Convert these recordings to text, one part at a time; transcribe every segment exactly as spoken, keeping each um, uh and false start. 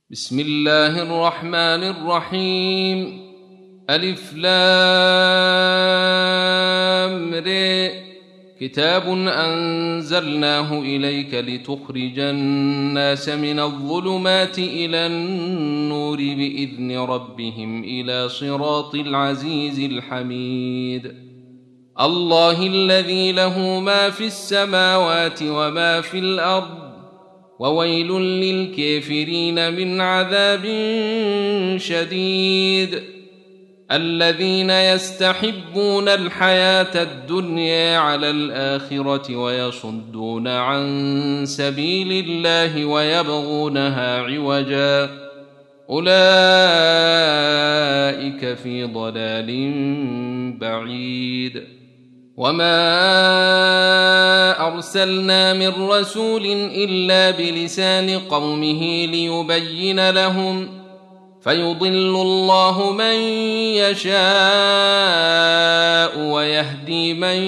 بسم الله الرحمن الرحيم. ألف لام ر. كتاب أنزلناه إليك لتخرج الناس من الظلمات إلى النور بإذن ربهم إلى صراط العزيز الحميد. الله الذي له ما في السماوات وما في الأرض، وويل للكافرين من عذاب شديد. الذين يستحبون الحياة الدنيا على الآخرة ويصدون عن سبيل الله ويبغونها عوجا، أولئك في ضلال بعيد. وما أرسلنا من رسول إلا بلسان قومه ليبين لهم، فيضل الله من يشاء ويهدي من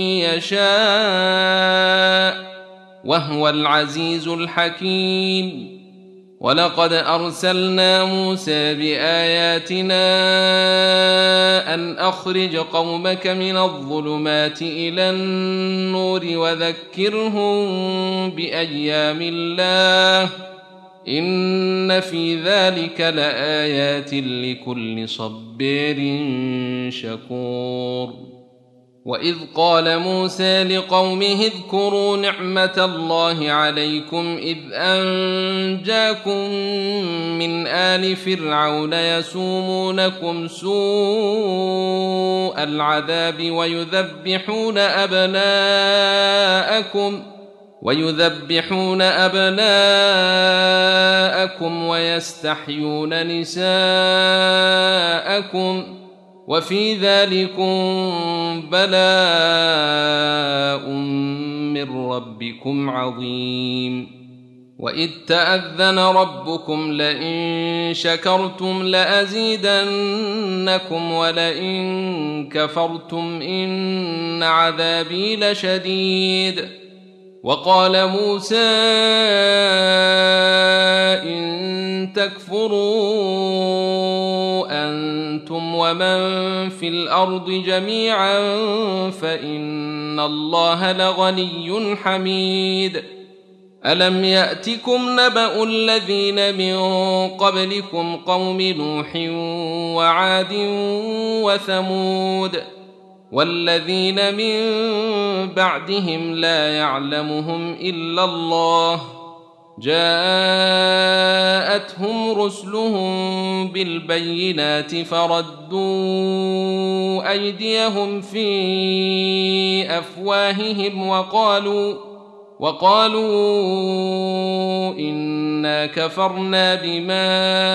يشاء، وهو العزيز الحكيم. ولقد أرسلنا موسى بآياتنا أن أخرج قومك من الظلمات إلى النور وذكرهم بأيام الله، إن في ذلك لآيات لكل صبار شكور. وإذ قال موسى لقومه اذكروا نعمة الله عليكم إذ أنجاكم من آل فرعون يسومونكم سوء العذاب ويذبحون أبناءكم ويذبحون أبناءكم ويستحيون نساءكم، وفي ذلكم بلاء من ربكم عظيم. وإذ تأذن ربكم لئن شكرتم لأزيدنكم ولئن كفرتم إن عذابي لشديد. وقال موسى إن تكفروا أنتم ومن في الأرض جميعا فإن الله لغني حميد. ألم يأتكم نبأ الذين من قبلكم قوم نوح وعاد وثمود والذين من بعدهم لا يعلمهم إلا الله، جاءتهم رسلهم بالبينات فردوا أيديهم في أفواههم وقالوا وقالوا إنا كفرنا بما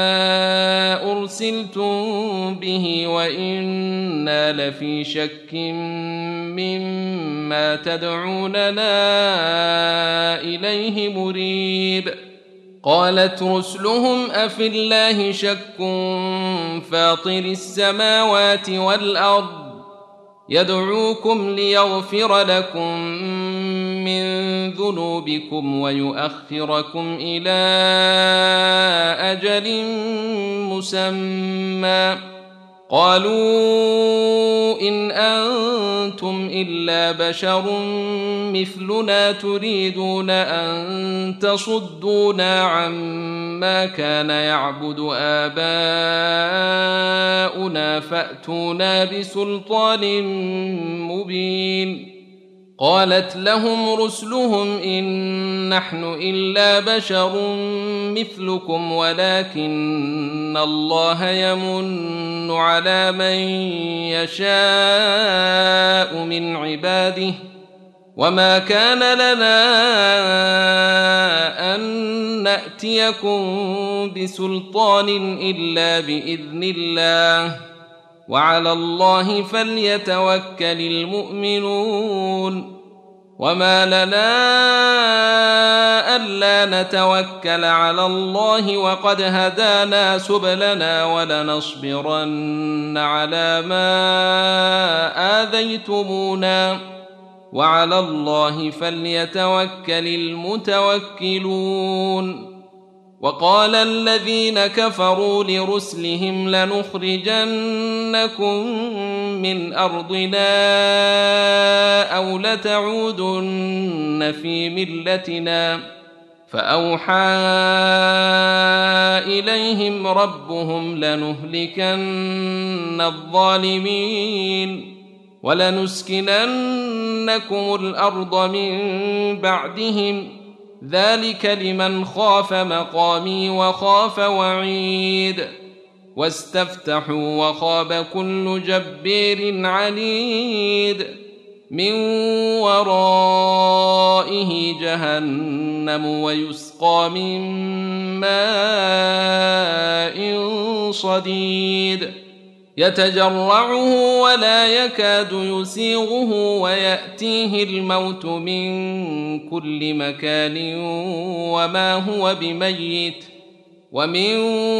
أرسلتم به وإنا لفي شك مما تدعوننا إليه مريب. قالت رسلهم أفي الله شك فاطر السماوات والأرض يدعوكم ليغفر لكم من ذنوبكم ويؤخركم إلى أجل مسمى. قالوا إن أنتم إلا بشر مثلنا تريدون أن تصدونا عما كان يعبد آباؤنا فأتونا بسلطان مبين. قالت لهم رسلهم إن نحن إلا بشر مثلكم ولكن الله يمن على من يشاء من عباده، وما كان لنا أن نأتيكم بسلطان إلا بإذن الله، وعلى الله فليتوكل المؤمنون. وما لنا ألا نتوكل على الله وقد هدانا سبلنا ولنصبرن على ما آذيتمونا، وعلى الله فليتوكل المتوكلون. وقال الذين كفروا لرسلهم لنخرجنكم من أرضنا أو لتعودن في ملتنا فأوحى إليهم ربهم لنهلكن الظالمين ولنسكننكم الأرض من بعدهم ذلك لمن خاف مقامي وخاف وعيد واستفتحوا وخاب كل جبار عنيد من ورائه جهنم ويسقى من ماء صديد يتجرعه ولا يكاد يسيغه ويأتيه الموت من كل مكان وما هو بميت ومن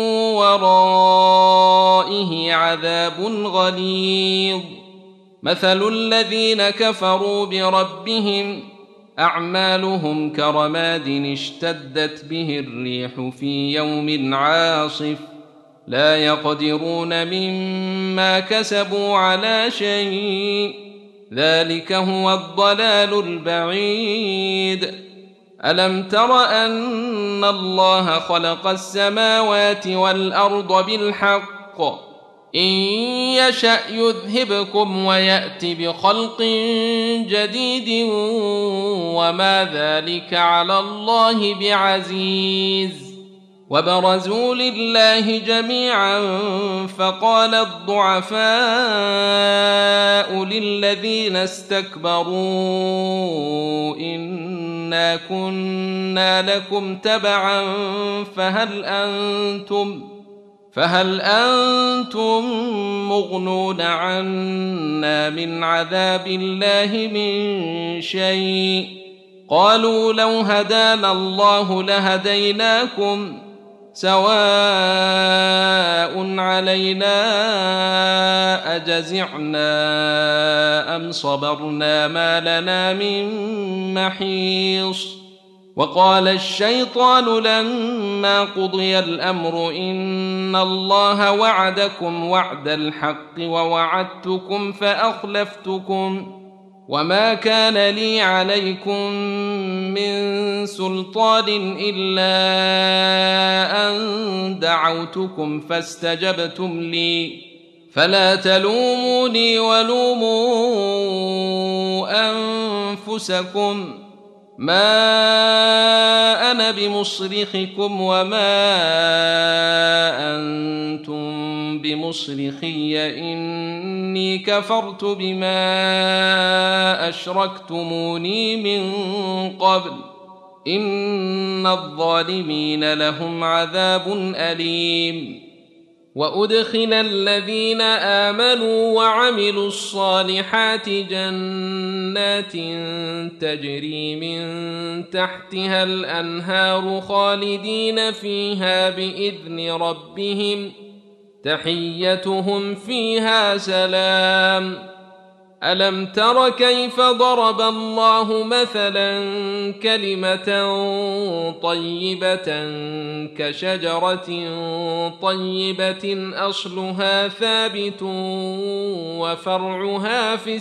ورائه عذاب غليظ مثل الذين كفروا بربهم أعمالهم كرماد اشتدت به الريح في يوم عاصف لا يقدرون مما كسبوا على شيء ذلك هو الضلال البعيد ألم تر أن الله خلق السماوات والأرض بالحق إن يشأ يذهبكم ويأت بخلق جديد وما ذلك على الله بعزيز وبرزوا لله جميعا فقال الضعفاء للذين استكبروا إنا كنا لكم تبعا فهل أنتم فهل أنتم مغنون عنا من عذاب الله من شيء قالوا لو هدانا الله لهديناكم سواء علينا أجزعنا أم صبرنا ما لنا من محيص وقال الشيطان لما قضي الأمر إن الله وعدكم وعد الحق ووعدتكم فأخلفتكم وما كان لي عليكم من سلطان إلا أن دعوتكم فاستجبتم لي فلا تلوموني ولوموا أنفسكم ما أنا بمصرخكم وما أنتم بمصرخي إني كفرت بما أشركتموني من قبل إن الظالمين لهم عذاب أليم وأدخل الذين آمنوا وعملوا الصالحات جنات تجري من تحتها الأنهار خالدين فيها بإذن ربهم تحيتهم فيها سلام ألم تر كيف ضرب الله مثلا كلمة طيبة كشجرة طيبة أصلها ثابت وفرعها في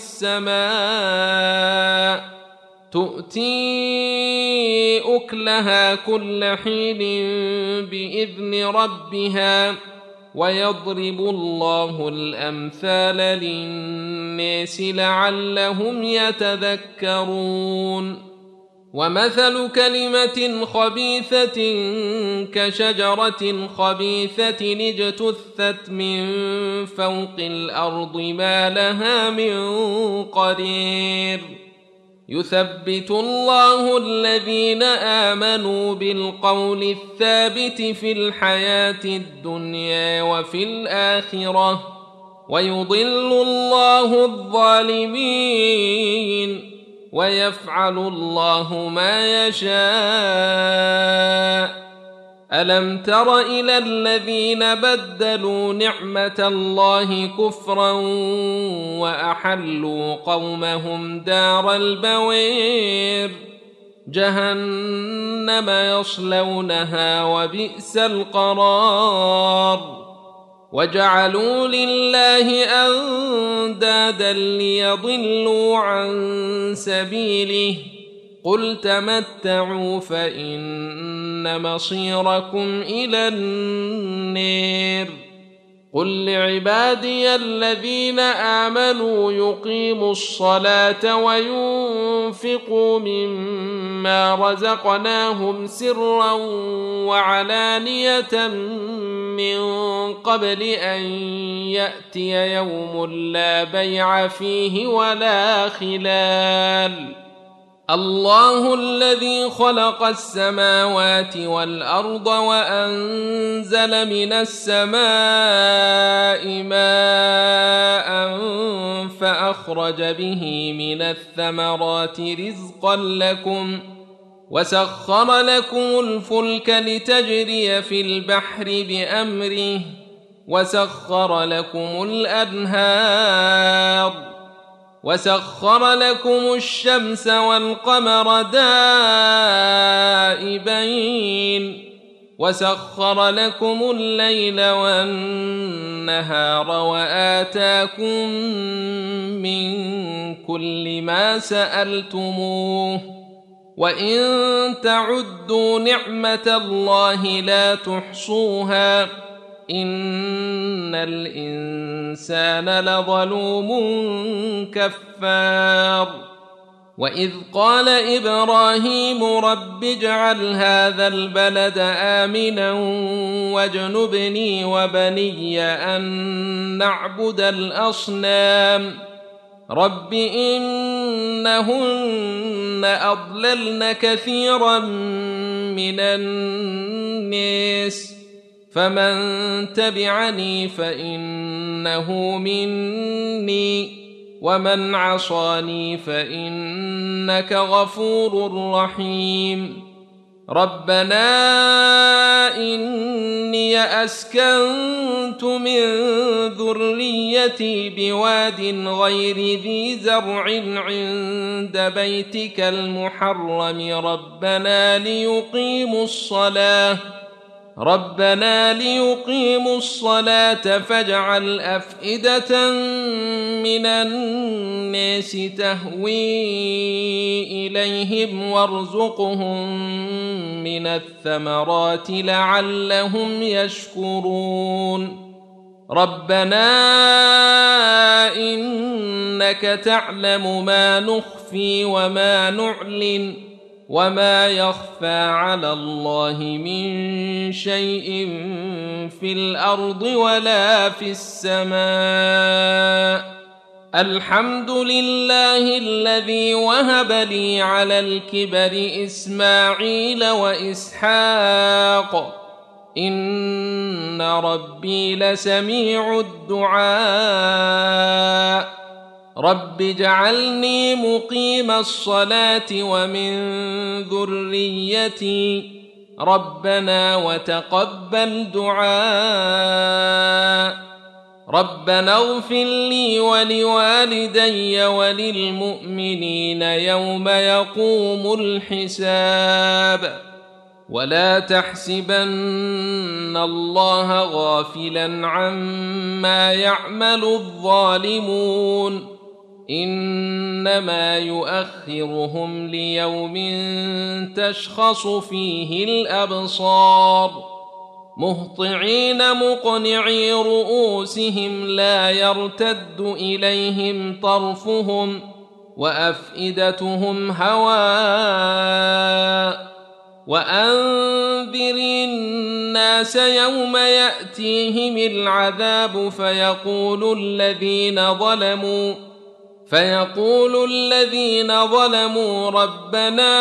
السماء تؤتي أكلها كل حين بإذن ربها ويضرب الله الأمثال للناس لعلهم يتذكرون ومثل كلمة خبيثة كشجرة خبيثة اجتثت من فوق الأرض ما لها من قرير يثبت الله الذين آمنوا بالقول الثابت في الحياة الدنيا وفي الآخرة ويضل الله الظالمين ويفعل الله ما يشاء ألم تر إلى الذين بدلوا نعمة الله كفرا وأحلوا قومهم دار البوير جهنم يصلونها وبئس القرار وجعلوا لله أندادا ليضلوا عن سبيله قل تمتعوا فإن مصيركم إلى النار قل لعبادي الذين آمنوا يقيموا الصلاة وينفقوا مما رزقناهم سرا وعلانية من قبل أن يأتي يوم لا بيع فيه ولا خلال الله الذي خلق السماوات والأرض وأنزل من السماء ماء فأخرج به من الثمرات رزقا لكم وسخر لكم الفلك لتجري في البحر بأمره وسخر لكم الأنهار وسخر لكم الشمس والقمر دائبين وسخر لكم الليل والنهار وآتاكم من كل ما سألتموه وإن تعدوا نعمة الله لا تحصوها إن الإنسان لظلوم كفار وإذ قال إبراهيم رب اجعل هذا البلد آمنا واجنبني وبني أن نعبد الأصنام رب إنهن أضللن كثيرا من الناس فمن تبعني فإنه مني ومن عصاني فإنك غفور رحيم ربنا إني أسكنت من ذريتي بواد غير ذي زرع عند بيتك المحرم ربنا ليقيموا الصلاة ربنا ليقيموا الصلاة فاجعل أفئدة من الناس تهوي إليهم وارزقهم من الثمرات لعلهم يشكرون ربنا إنك تعلم ما نخفي وما نعلن وما يخفى على الله من شيء في الأرض ولا في السماء الحمد لله الذي وهب لي على الكبر إسماعيل وإسحاق إن ربي لسميع الدعاء رب اجعلني مقيم الصلاة ومن ذريتي ربنا وتقبل دعاء ربنا اغفر لي ولوالدي وللمؤمنين يوم يقوم الحساب ولا تحسبن الله غافلا عما يعمل الظالمون إنما يؤخرهم ليوم تشخص فيه الأبصار مهطعين مقنعي رؤوسهم لا يرتد إليهم طرفهم وأفئدتهم هواء وأنذر الناس يوم يأتيهم العذاب فيقول الذين ظلموا فيقول الذين ظلموا ربنا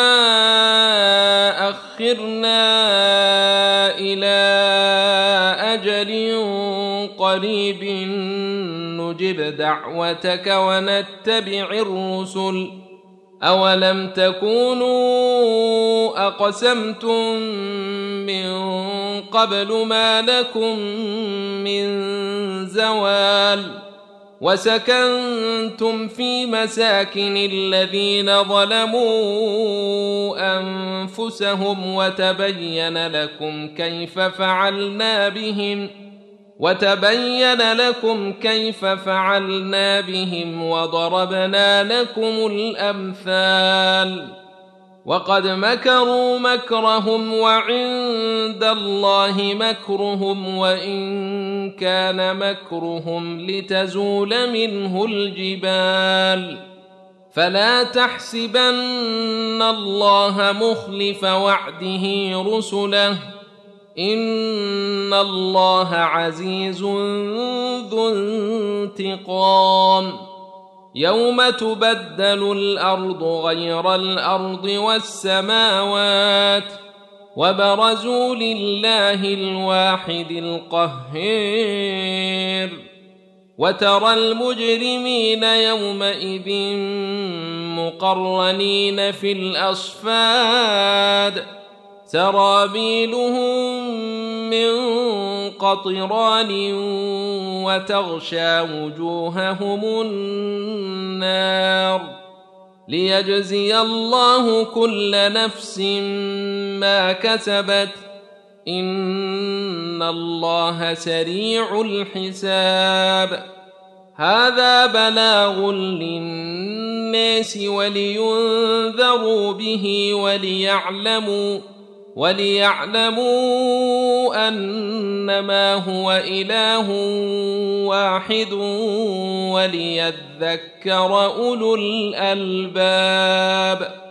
أخرنا إلى أجل قريب نجب دعوتك ونتبع الرسل أولم تكونوا أقسمتم من قبل ما لكم من زوال وسكنتم في مساكن الذين ظلموا أنفسهم وتبين لكم كيف فعلنا بهم وتبين لكم كيف فعلنا بهم وضربنا لكم الأمثال وقد مكروا مكرهم وعند الله مكرهم وإن كان مكرهم لتزول منه الجبال فلا تحسبن الله مخلف وعده رسله إن الله عزيز ذو انتقام يوم تبدل الأرض غير الأرض والسماوات وبرزوا لله الواحد القهار وترى المجرمين يومئذ مقرنين في الأصفاد سرابيلهم من قطران وتغشى وجوههم النار ليجزي الله كل نفس ما كسبت إن الله سريع الحساب هذا بلاغ للناس ولينذروا به وليعلموا وليعلموا أنما هو إله واحد وليذكر أولو الألباب